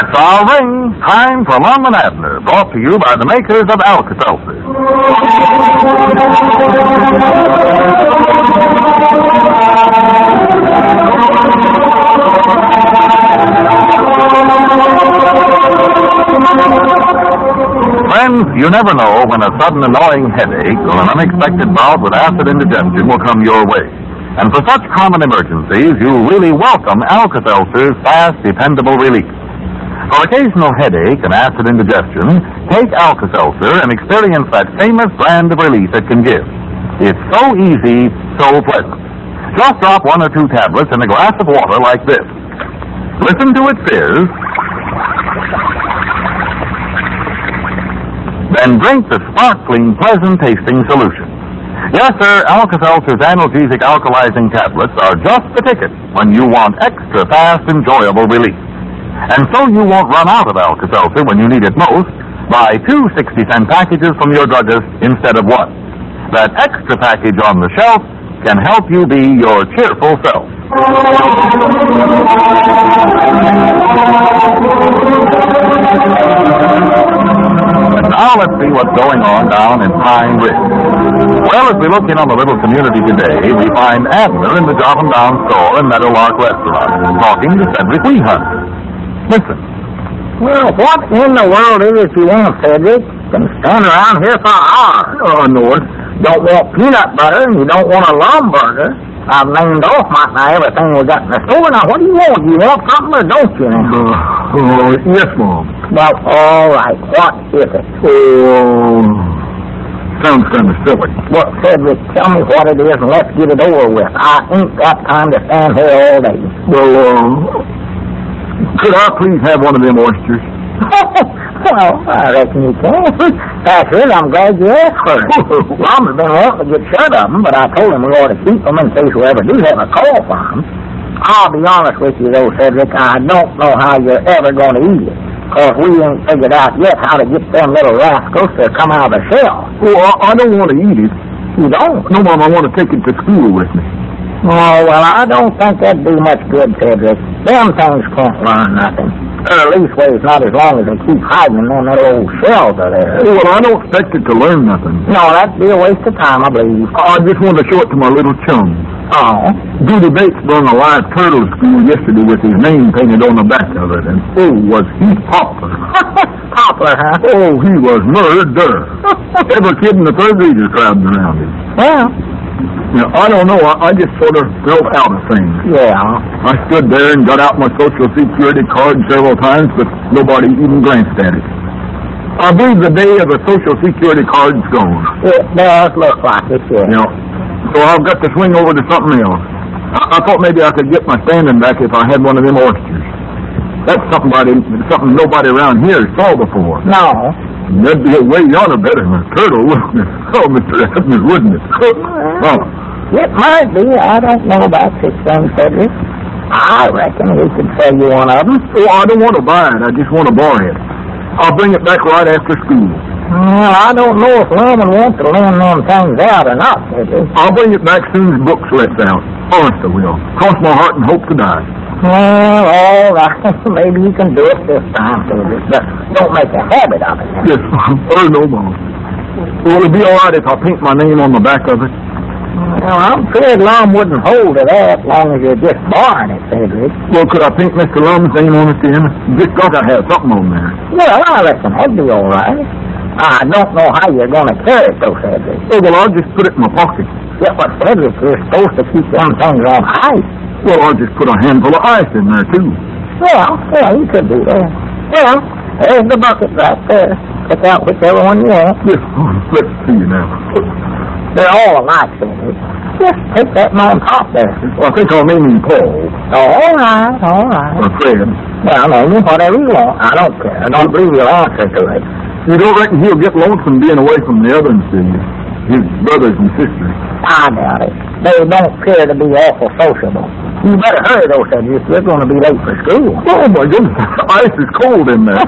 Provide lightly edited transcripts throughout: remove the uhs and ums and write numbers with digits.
That's our ring. Time for Lum and Abner, brought to you by the makers of Alka-Seltzer. Friends, you never know when a sudden annoying headache or an unexpected bout with acid indigestion will come your way. And for such common emergencies, you really welcome Alka-Seltzer's fast, dependable relief. For occasional headache and acid indigestion, take Alka-Seltzer and experience that famous brand of relief it can give. It's so easy, so pleasant. Just drop 1 or 2 tablets in a glass of water like this. Listen to its fizz. Then drink the sparkling, pleasant-tasting solution. Yes, sir, Alka-Seltzer's analgesic alkalizing tablets are just the ticket when you want extra fast, enjoyable relief. And so you won't run out of Alka-Seltzer when you need it most. Buy 2 60-cent packages from your druggist instead of 1. That extra package on the shelf can help you be your cheerful self. Now let's see what's going on down in Pine Ridge. Well, as we look in on the little community today, we find Abner in the Jotham Down store and Meadowlark restaurant, talking to Cedric Weehunt. Listen. Well, what in the world is it you want, Cedric? Been standing around here for hours. Oh, Lord. Don't want peanut butter, and you don't want a lumberger. I've named off everything we got in the store. Now, what do you want? You want something or don't you? Yes, Mom. Well, all right. What is it? Oh, sounds kind of silly. Well, Cedric, tell me what it is and let's get it over with. I ain't got time to stand here all day. Well, could I please have one of them oysters? Well, I reckon you can. That's it. I'm glad you asked for it. Mama's been wanting to get shut of them, but I told him we ought to keep them in case we ever do have a call from them. I'll be honest with you, though, Cedric, I don't know how you're ever going to eat it, because we ain't figured out yet how to get them little rascals to come out of the shell. Well, I don't want to eat it. You don't? No, Mom, I want to take it to school with me. Oh, well, I don't think that'd do much good, Cedric. Them things can't learn nothing. Or at least ways not as long as they keep hiding in them little old shells of theirs. Well, I don't expect it to learn nothing. No, that'd be a waste of time, I believe. I just want to show it to my little chum. Oh? Judy Bates brought a live turtle school yesterday with his name painted on the back of it, and oh, was he popular. Popular, huh? Oh, he was murder. Every kid in the third grade is crowding around him. Well, now, I don't know. I just sort of fell out of things. Yeah. I stood there and got out my Social Security card several times, but nobody even glanced at it. I believe the day of the Social Security card's gone. It does look like it, yeah. You know, so I've got to swing over to something else. I thought maybe I could get my standing back if I had one of them oysters. That's something nobody around here saw before. No. That'd be a way yonder better than a turtle, wouldn't it? Oh, Mr. Abner, wouldn't it? Well, it might be. I don't know about this thing, Cedric. I reckon we could sell you one of them. Oh, I don't want to buy it. I just want to borrow it. I'll bring it back right after school. Well, I don't know if Lemon wants to lend them things out or not, Cedric. I'll bring it back soon as books lets out. Honest, I will. Cross my heart and hope to die. Well, all right. Maybe you can do it this time, Cedric. But don't make a habit of it. Yes, no, Mom. Will it be all right if I paint my name on the back of it? Well, I'm afraid Lum wouldn't hold to that as long as you're just borrowing it, Cedric. Well, could I paint Mr. Lum's name on it then? Just got to have something on there. Well, I reckon that'd be all right. I don't know how you're going to carry it, though, Cedric. Oh, well, I'll just put it in my pocket. Yeah, but Cedric, you're supposed to keep them things on ice. Well, I'll just put a handful of ice in there, too. Well, you could do that. Well, there's the bucket right there. Pick out whichever one you want. Yes, let's see now. They're all alike, Cedric. Just take that man top there. Well, I think I'll name him Paul. All right, all right. Or Fred. Well, name him whatever you want. I don't care. I don't believe you'll answer to it. You don't reckon he'll get lonesome being away from the others, do you? His brothers and sisters. I doubt it. They don't appear to be awful sociable. You better hurry, though, Cedric. We're going to be late for school. Oh, my goodness. The ice is cold in there.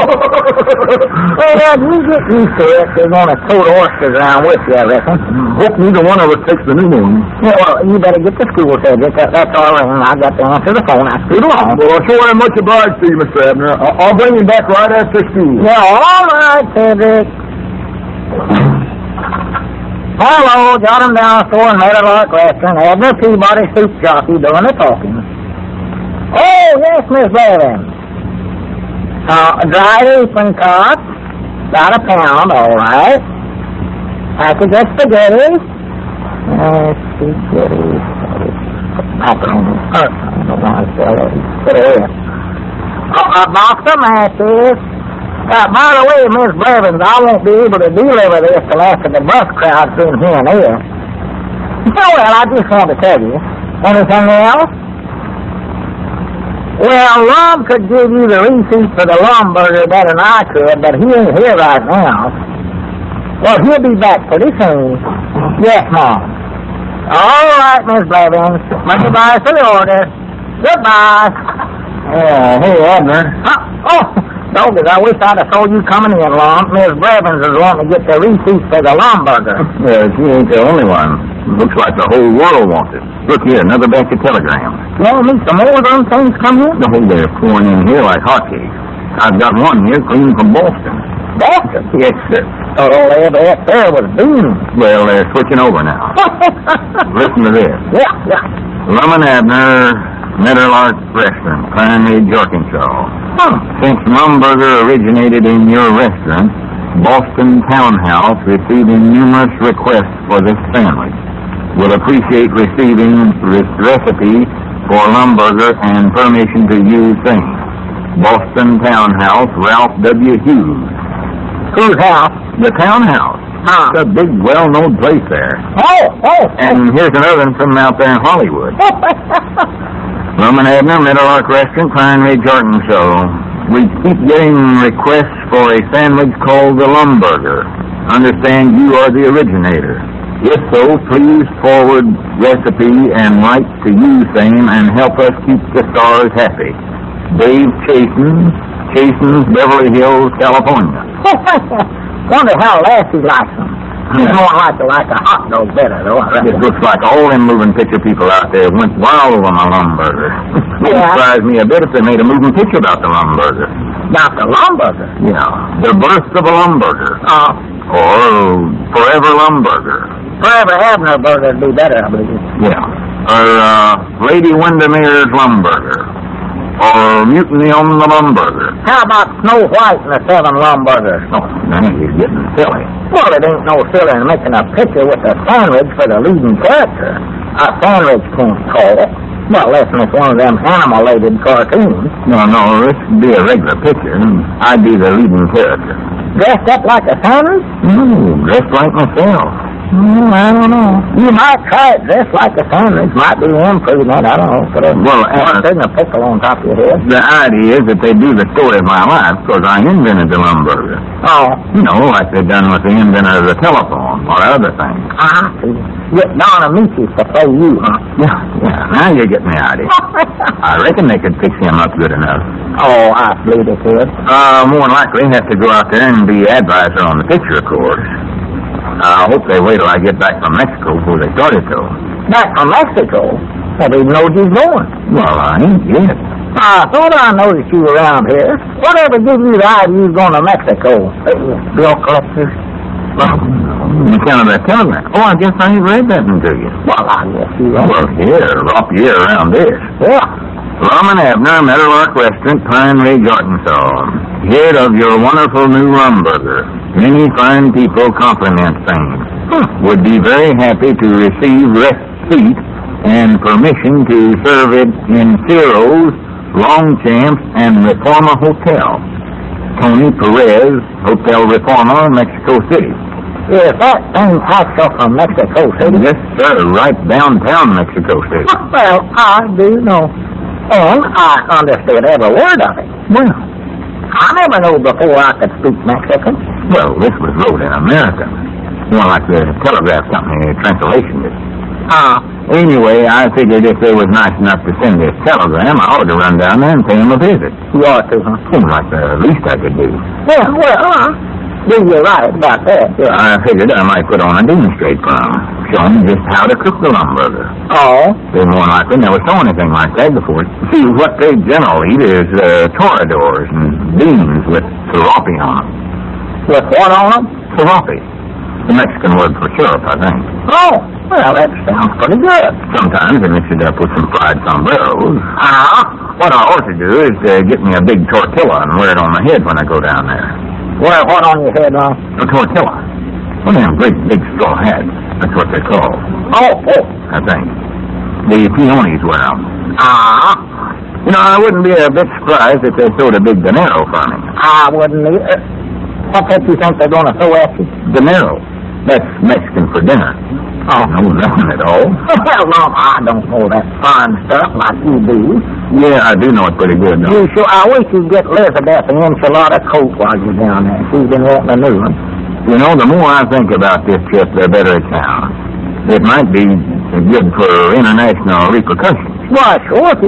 Well, you get used to it. They're going to tow the oysters around with you, I reckon. Hope neither one of us takes the new one. Yeah, well, you better get to school, Cedric. That's all right. I got to answer the phone. I scoot along. Well, I sure am much obliged to you, Mr. Abner. I'll bring him back right after school. Yeah, all right, Cedric. Hello, jot him down store in Meadowlark Restaurant. Abner Peabody, soup jockey, doing the talking. Oh, yes, Miss Blevins. Dried apricot, about a pound, all right. Package of spaghetti. Macaroni. A box of matches. By the way, Miss Blevins, I won't be able to deliver this till after the bus crowd's been here and there. Well, I just want to tell you. Anything else? Well, Lum could give you the receipt for the Lumburger better than I could, but he ain't here right now. Well, he'll be back pretty soon. Yes, Mom. All right, Miss Blevins. Money by for the order. Goodbye. Hey, Abner. Oh, doggone, I wish I'd have saw you coming in, Lum. Miss Blevins is wanting to get the receipt for the Lumburger. Yeah, she ain't the only one. Looks like the whole world wants it. Look here, another batch of telegrams. You want me some more of those things come in? Oh, they're pouring in here like hotcakes. I've got one here clean from Boston. Boston? Yes, sir. Oh, there was beans. Well, they're switching over now. Listen to this. Yeah. Lum and Abner, Meadowlark Restaurant, Pine Ridge, Arkansas. Since Lumburger originated in your restaurant, Boston Townhouse receiving numerous requests for this sandwich. Will appreciate receiving this recipe for Lumburger and permission to use same. Boston Townhouse, Ralph W. Hughes. Whose house? The Townhouse. It's a big, well-known place there. Oh. And here's another one from out there in Hollywood. Lum and Abner, Meadowlark Restaurant, Pine Ridge, Arkansas. We keep getting requests for a sandwich called the Lumburger. Understand you are the originator. If so, please forward recipe and write to you same and help us keep the stars happy. Dave Chasins, Beverly Hills, California. Wonder how Lassie likes them. She's more like a hot dog better, though. It looks like all them moving picture people out there went wild over my Lumburger. It Yeah. surprised me a bit if they made a moving picture about the Lumburger. About the Lumburger? Yeah, the birth of a Lumburger. Or Forever Lumburger. Forever Abner Burger would be better, I believe. Yeah. Or Lady Windermere's Lumburger. Or Mutiny on the Lumburger. How about Snow White and the 7 Lumburgers? Oh, now he's getting silly. Well, it ain't no silly in making a picture with a sandwich for the leading character. A sandwich can't call it. Well, unless it's one of them animal-related cartoons. No, this would be a regular picture. I'd be the leading character. Dressed up like a sandwich? Dressed like myself. I don't know. You might try it dressed like a sandwich. Might be improvement. I don't know. Well, putting a pickle on top of your head. The idea is that they do the story of my life because I invented the Lumburger. Oh. You know, like they've done with the inventor of the telephone or other things. I see. Get Donna Meeches to play you, huh? Yeah. Now you're getting the idea. I reckon they could fix him up good enough. Oh, I believe they could. More than likely have to go out there and be advisor on the picture, of course. I hope they wait till I get back from Mexico before they started to. Back from Mexico? I didn't know you was going. Well, I ain't yet. I thought I noticed you around here. Whatever gave you the idea you was going to Mexico? Bill collectors? You kind of that telegram. Oh, I guess I ain't read that one to you. Well, I guess you have. Well, here, rough year around this. Yeah. Lum and Abner, Meadowlark Restaurant, Pine Ridge, Arkansas. Heard of your wonderful new Lumburger. Many fine people compliment things. Would be very happy to receive receipt and permission to serve it in Ciro's, Longchamp, and Reforma Hotel. Tony Perez, Hotel Reforma, Mexico City. Is that thing actual from Mexico City? Yes, sir, right downtown Mexico City. Well, I do know. And I understood every word of it. Well, I never knew before I could speak Mexican. Well, this was wrote in American. More like the telegraph company translation did. Anyway, I figured if they was nice enough to send this telegram, I ought to run down there and pay them a visit. You ought to, huh? Seems like the least I could do. Yeah, well, you're right about that. Yeah. I figured I might put on a demonstrate for them, show them just how to cook the lumburger. Oh? They more likely never saw anything like that before. See, what they generally eat is toradors and beans with sirop on them. With what on them? Sirop. The Mexican word for syrup, I think. Oh, well, that sounds pretty good. Sometimes they mix it up with some fried sombreros. What I ought to do is get me a big tortilla and wear it on my head when I go down there. Wear what on your head, Ron? A tortilla. One of them great big straw hats. That's what they're called. Oh. I think. The peonies wear them. You know, I wouldn't be a bit surprised if they throwed a big dinero for me. I wouldn't either. What do you think they're going to throw at you? Dinero. That's Mexican for dinner. Oh, no, nothing at all. Well, no, I don't know that fine stuff like you do. Yeah, I do know it pretty good, though. You sure? I wish you'd get Elizabeth an enchilada coat while you're down there. She's been wanting a new one. You know, the more I think about this trip, the better it sounds. It might be good for international repercussions. Why, sure.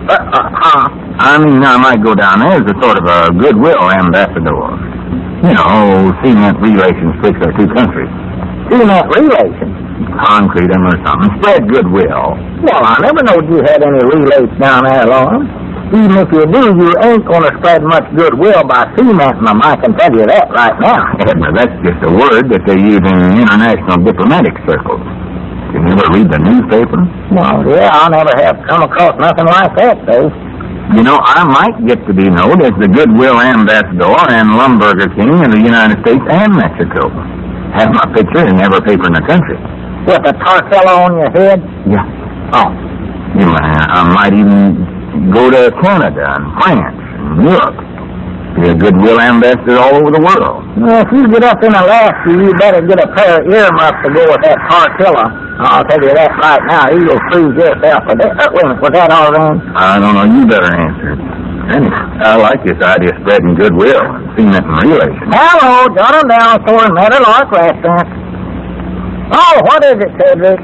I mean, I might go down there as a sort of a goodwill ambassador. You know, cement relations betwixt our two countries. Cement relations? Concrete them or something. Spread goodwill. Well, I never knowed you had any relays down there, Lawrence. Even if you do, you ain't going to spread much goodwill by cementing them. I can tell you that right now. Yeah, but that's just a word that they use in international diplomatic circles. You never read the newspaper? Well, yeah, I never have come across nothing like that, though. You know, I might get to be known as the goodwill ambassador and lumburger king in the United States and Mexico. Have my picture in every paper in the country. With a tortilla on your head? Yeah. Oh. You know, I might even go to Canada and France and Europe. Be a goodwill ambassador all over the world. Well, if you get up in Alaska, you better get a pair of earmuffs to go with that tortilla. I'll tell you that right now. You'll freeze yourself. Wait a minute, was that all wrong? I don't know. You better answer. Anyway, I like this idea of spreading goodwill and cementing relations. Hello, jot 'em down for a Meadow Lark restaurant. Oh, what is it, Cedric?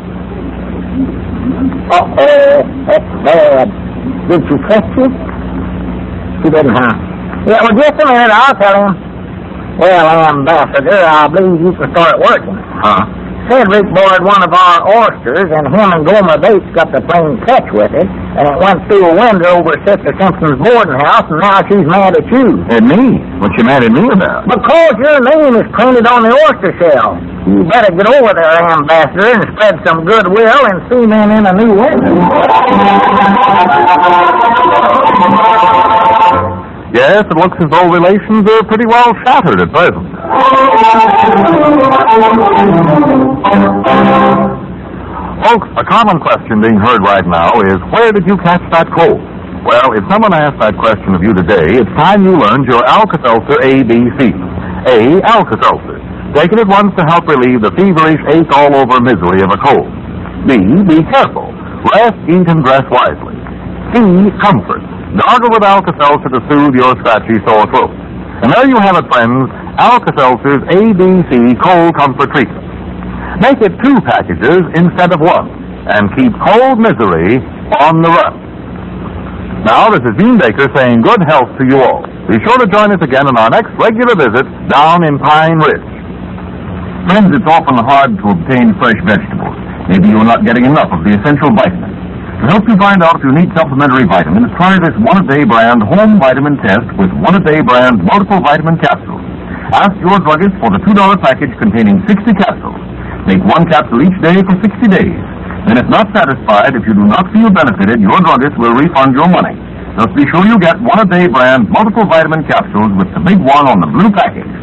That's bad. Did you catch it? She didn't, huh? Yeah, well, just a minute. I'll tell him. Well, Ambassador, I believe you can start working. Huh? Cedric boarded one of our oysters, and him and Gomer Bates got the plane catch with it, and it went through a window over Sister Simpson's boarding house, and now she's mad at you. At me? What's she mad at me about? Because your name is printed on the oyster shell. You better get over there, Ambassador, and spread some goodwill and cement in a new window. Yes, it looks as though relations are pretty well shattered at present. Folks, a common question being heard right now is, where did you catch that cold? Well, if someone asked that question of you today, it's time you learned your Alka-Seltzer ABC. A, Alka-Seltzer. Take it at once to help relieve the feverish ache-all-over misery of a cold. B, be careful. Rest, eat, and dress wisely. C, comfort. Gargle with Alka-Seltzer to soothe your scratchy sore throat. And there you have it, friends, Alka-Seltzer's ABC Cold Comfort Treatment. Make it 2 packages instead of 1, and keep cold misery on the run. Now, this is Dean Baker saying good health to you all. Be sure to join us again on our next regular visit down in Pine Ridge. Friends, it's often hard to obtain fresh vegetables. Maybe you're not getting enough of the essential vitamins. To help you find out if you need supplementary vitamins, try this One-A-Day brand home vitamin test with One-A-Day brand multiple vitamin capsules. Ask your druggist for the $2 package containing 60 capsules. Take 1 capsule each day for 60 days. Then if not satisfied, if you do not feel benefited, your druggist will refund your money. Thus be sure you get One-A-Day brand multiple vitamin capsules with the big one on the blue package.